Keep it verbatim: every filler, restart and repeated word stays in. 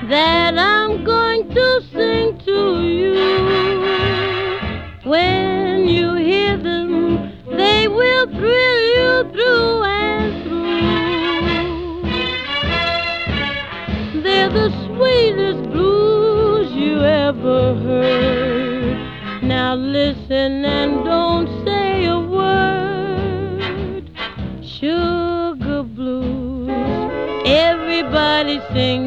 that I'm going to sing to you. When you hear them, they will thrill you through and through. They're the sweetest blues you ever heard. Now listen and don't say a word. Sugar blues, everybody sing.